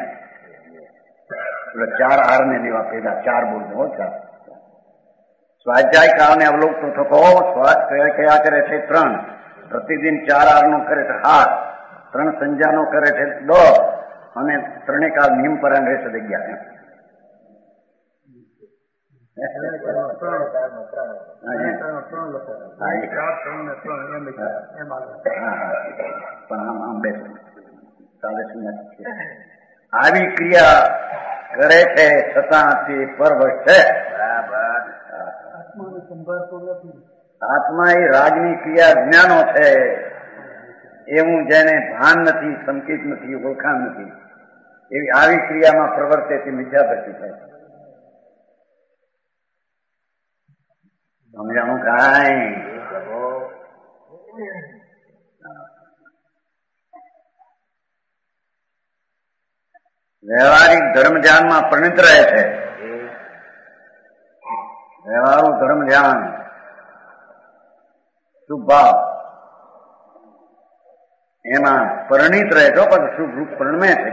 4 હારને લેવા પેલા 4 બોલતો હો. 4 સ્વાધ્યાય કાળને અવલોકતો થકો કયા કરે છે? 3. પ્રતિદિન 4 હારનો કરે છે હાર, 3 સંજ્ઞાનો કરે છે 10, અને 3 કાળ નિયમ પરાયણ રહેશે 11. આવી ક્રિયા કરે છે છતાં તે પરવશ છે. આત્મા એ રાગની ક્રિયા જ્ઞાનો છે, એવું જેને ભાન નથી, સંકેત નથી, ઓળખાણ નથી, એવી આવી ક્રિયામાં પ્રવર્તે તે મિથ્યા દ્રષ્ટિ છે. સમજાણું કાંઈ? વ્યવહારિક ધર્મધ્યાનમાં પરિણિત રહે છે. વ્યવહારું ધર્મધ્યાન શુભ ભાવ એમાં પરિણિત રહે છે, પણ શુભ રૂપ પરિણમે છે.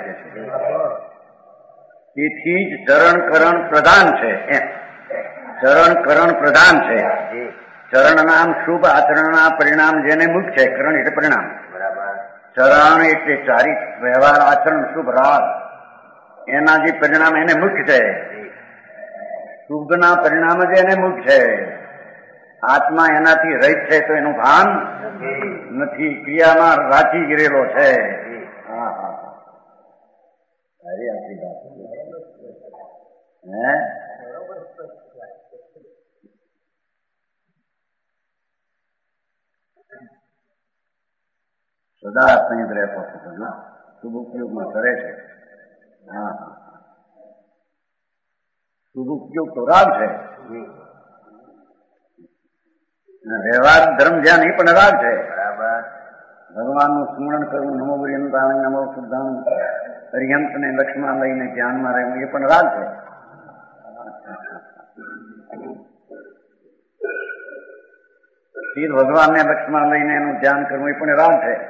તેથી જ ચરણકરણ પ્રધાન છે. એમ ચરણકરણ પ્રધાન છે. ચરણ નામ શુભ આચરણના પરિણામ જેને મુખ છે. કરણ એટલે પરિણામ, ચરણ એટલે ચારિત વ્યવહાર આચરણ શુભ રાગ, એના જે પરિણામ એને મુખ્ય છે. શુભના પરિણામ જ એને મુખ્ય છે. આત્મા એનાથી રહિત છે તો એનું ભાન નથી, ક્રિયામાં રાચી ગયેલો છે. સારી આપણી વાત હે સદા સંયુક્ત રહેતો શુભ ઉપયોગમાં કરે છે. હા શુભ ઉપયોગ તો રાગ છે. વ્યવહાર ધર્મ ધ્યાન એ પણ રાગ છે. બરાબર. ભગવાનનું સ્મરણ કરવું, નમો વરિયંતાણ નમો શુદ્ધાણ હરિયંત ને લક્ષ્મણ લઈને ધ્યાનમાં રહેવું એ પણ રાગ છે. ભગવાન ને લક્ષ્મણ લઈને એનું ધ્યાન કરવું એ પણ રાગ છે.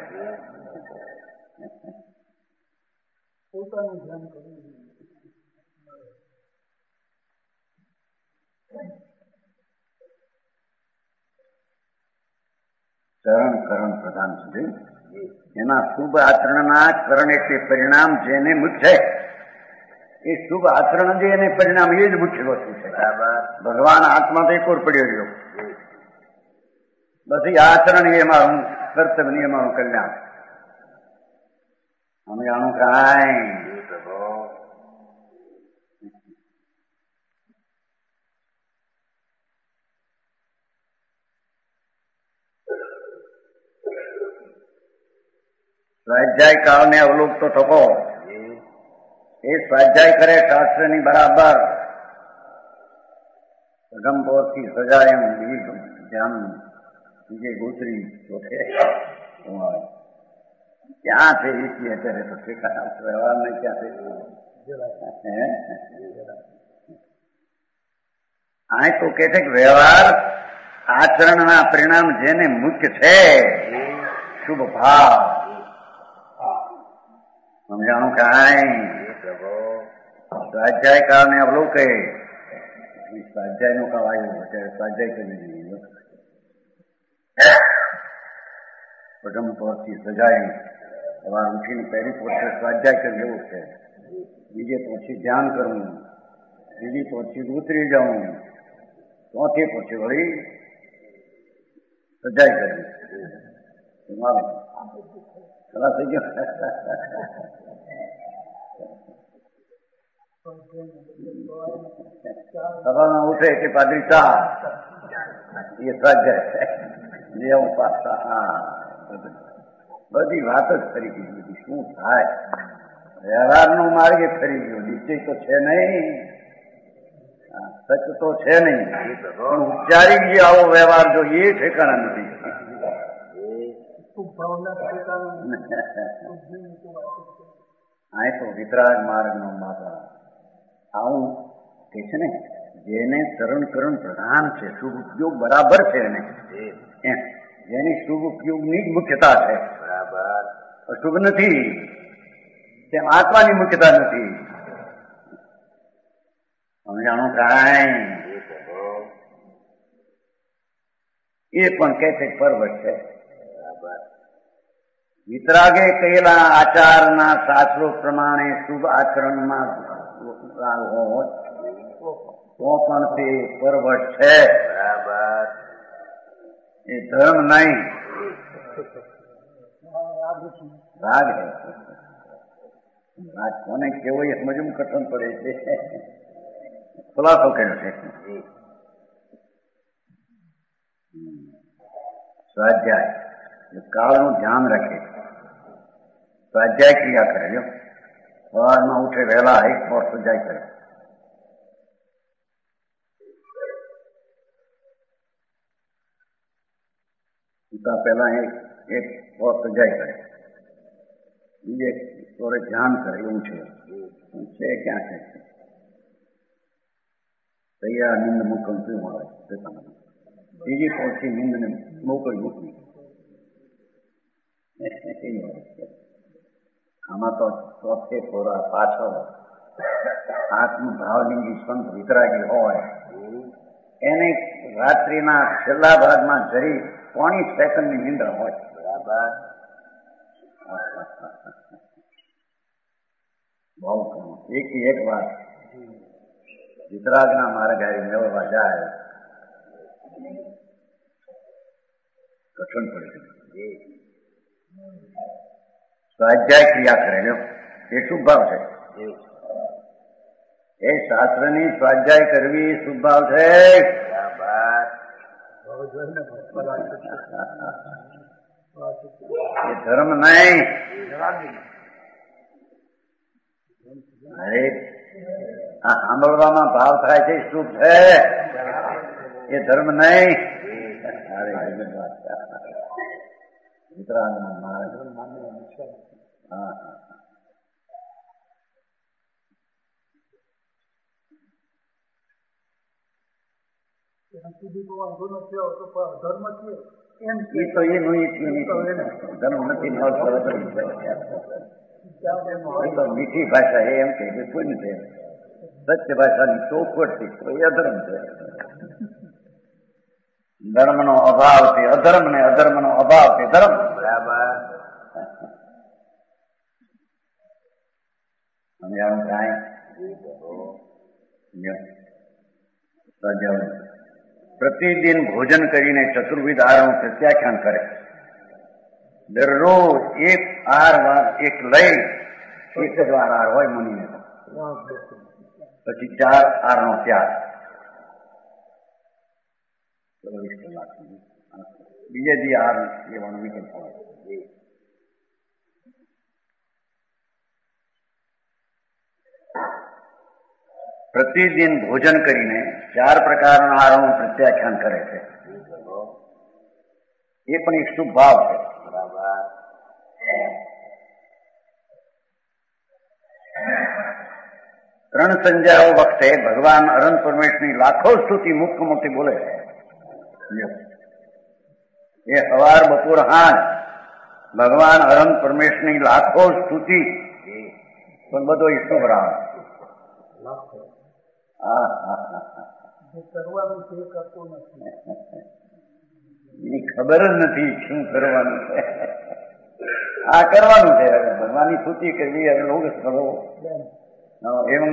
ચરણ કરણ પ્રધાન સુધી એના શુભ આચરણના કરણ એટલે પરિણામ જેને મુખ્ય એ શુભ આચરણ જે એને પરિણામ એ જ મુખ્ય વસ્તુ છે. ભગવાન આત્મા તો એકોર પડ્યો રહ્યો. બધી આચરણ એ અમારું કર્તવ્ય, અમારું કલ્યાણ. અમે આનું કાંઈ સ્વાધ્યાય કાળને અવલોકતો થકો એ સ્વાધ્યાય કરે શાસ્ત્રની બરાબર ગમપોરથી સજાય એમ બીજી ધ્યાન બીજે ગોચરી ચોથે ક્યાં છે એ અત્યારે તો વ્યવહાર ને ક્યાં છે આ તો કે છે કે વ્યવહાર આચરણના પરિણામ જેને મુખ્ય છે શુભ ભાવ સમજાણું કાંઈ સ્વાધ્યાય કાળને અવલોકે સ્વાધ્યાય નું કાળ આવ્યું અત્યારે સ્વાધ્યાય કરી દીધું પ્રથમ પોરથી સજાય સવાર ઉઠીને પહેલી પોરથી સ્વાધ્યાય કરી લેવું છે, બીજે પોરથી ધ્યાન કરવું, બીજી પોરથી ઉતરી જવું, ચોથી પોરથી વળી સજાય કરવી. ખરા થઈ ગયો. સવારમાં ઉઠે કે પાદરી ચા એ સ્વાધ્યાય પાછા બધી વાત જ ફરી ગઈ. બધી શું થાય વ્યવહારનો માર્ગ એ ફરી ગયો. નિશ્ચય તો છે નહીં, સચ તો છે નહીં, પણ ઉપચારિક જે આવો વ્યવહાર જો એ ઠેકાણા નથી. આ તો વિતરાગ માર્ગ નો માતા આવું કે છે ને જેને ચરણ કરણ પ્રધાન છે, શુભ ઉપયોગ બરાબર છે એને જેની શુભ ઉપયોગની જ મુખ્યતા છે, બરાબર અશુભ નથી, તેમ આત્માની મુખ્યતા નથી. સમજાણું કાંઈ એ પણ કે છે પર્વત છે. વિતરાગે કહેલા આચારના શાસ્ત્રો પ્રમાણે શુભ આચરણમાં હોય તો પણ તે પર્વત છે, બરાબર એ ધર્મ નહીં, રાગ છે. રાગ કોને કેવો એ સમજવું કઠણ પડે છે. ખુલાસો કર્યો છે. સ્વાધ્યાય કાળનું ધ્યાન રાખે, સ્વાધ્યાય ક્રિયા કરે. જો સવારમાં ઉઠે વહેલા એક પોર સજાય કરે, ઉઠતા પહેલા એક પોર સજાય કરે, બીજે પોરે ધ્યાન કરે. એવું છે ક્યાં છે તૈયાર નિંદ મુકમ શું મળે. બીજી પોરથી નિંદને મોકલી મૂકવી. આમાં તો ચોથે પોરા પાછળ આત્મભાવલિંગી સંત વિતરાગી હોય એને રાત્રિના છેલ્લા ભાગમાં જરી 20 સેકન્ડની નિંદ્રા હોય, બરાબર બહુ એક વાત વિતરાગના માર્ગ આવી મેળવવા જાય કઠણ પડે. સ્વાધ્યાય ક્રિયા કરેલો એ શુભ ભાવ છે. એ શાસ્ત્રની સ્વાધ્યાય કરવી શુભ ભાવ છે. એ ધર્મ નહીં. અરે આ સાંભળવામાં ભાવ થાય છે શુભ છે, એ ધર્મ નહીં. અરે હા ધર્મ છે એમ તો એનું ધર્મ નથી. મીઠી ભાષા એમ કે કોઈ નથી. સત્ય ભાષાની ચોખવટથી તો એ અધર્મ છે. ધર્મનો અભાવ છે અધર્મ ને અધર્મનો અભાવ છે ધર્મ. બરાબર. સમજાવું કાંઈ? પ્રતિદિન ભોજન કરીને ચતુર્વિધ આહારનું પ્રત્યાખ્યાન કરે. દરરોજ એક આહાર એક લઈ એક જ વાર આહાર હોય મુનિને, પછી 4 આહારનો ત્યાગ. 24 કલાક બીજે દી આહાર લેવાનો વિકલ્પ હોય. પ્રતિદિન ભોજન કરીને 4 પ્રકારના આહારનું પ્રત્યાખ્યાન કરે છે. એ પણ એક શુભ ભાવ છે. ત્રણ સંધ્યાઓ વખતે ભગવાન અનંત પરમેશ્વરની લાખો સ્તુતિ મુખથી બોલે છે. એ સવાર બપોર હાંજ ભગવાન અનંત પરમેશ્વરની લાખો સ્તુતિ, પણ બધો શુભ રામ. કરવાનું છે કરતો નથી, એની ખબર જ નથી શું કરવાનું છે. આ કરવાનું છે ભગવાનની સ્તુતિ કરવી. હવે લોક કરો એમ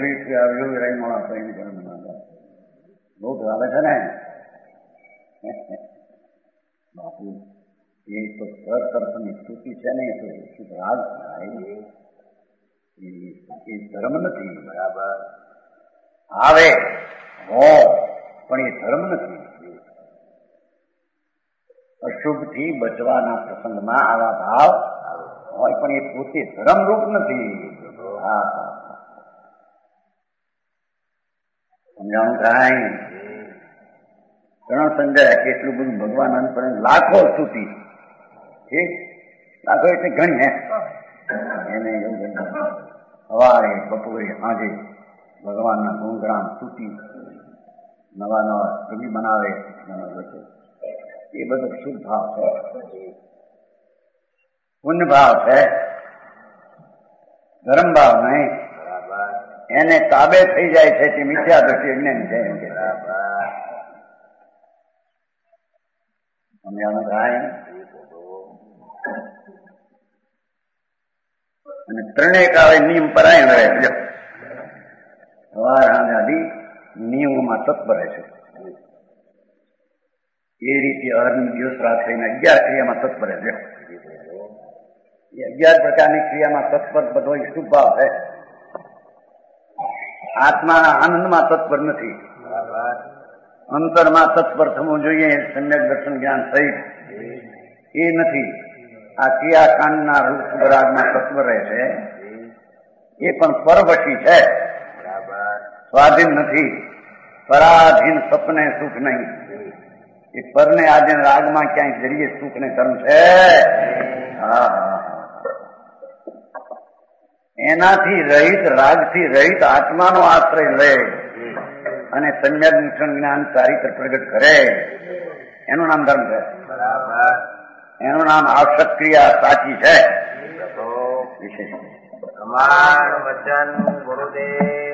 લોક આવે છે ને બાપુ, એ તો તર્કની સ્તુતિ છે ને, એ તો શુભ રાગ થાય. એ ધર્મ નથી. બરાબર. આવે હો પણ એ ધર્મ નથી. અશુભથી બચવાના પ્રસંગમાં આવા ભાવ હોય, પણ એ પોતે ધર્મરૂપ નથી. સમજાણું કાંઈ? ત્રણ સંજય કેટલું બધું ભગવાન અંતર લાખો સ્તુતિ. ઠીક, લાખો એટલે ઘણી. એને એવું સવારે બપોરે સાંજે ભગવાનના ગુણગાન સ્તુતિ, નવા નવા કવિ બનાવે, એ બધો શુભ ભાવ છે, પુણ્ય ભાવ છે, ધર્મ ભાવ નહીં. એને તાબે થઈ જાય છે તે મિથ્યા દ્રષ્ટિ અજ્ઞાન છે. સમજાણું થાય? અને ત્રણેય કાળે નિયમ પરાયણ રહે છે. સવાર સાંજ આદિ નિયમોમાં તત્પર રહે છે. એ રીતે અહર્નિ દિવસ રાત થઈને 11 ક્રિયામાં તત્પર રહે છે. એ 11 પ્રકારની ક્રિયામાં તત્પર બધો શુભ ભાવ છે. આત્માના આનંદમાં તત્પર નથી. અંતરમાં તત્પર થવું જોઈએ. સમ્યક દર્શન જ્ઞાન સહિત એ નથી. આ ક્રિયાકાંડના રૂપ રાગમાં તત્પર રહે છે. એ પણ પરવશી છે, સ્વાધીન નથી. પરાધીન સપને સુખ નહીં. એ પરને આધીન રાગમાં ક્યાંય જરીએ સુખ ને ધર્મ છે. એનાથી રહિત, રાગથી રહિત આત્માનો આશ્રય લે અને સમ્યક દર્શન જ્ઞાન ચારિત્ર પ્રગટ કરે, એનું નામ ધર્મ છે. એનું નામ આવશ્યક ક્રિયા સાચી છે. વિશેષ પ્રમાણ વચન ગુરુદેવ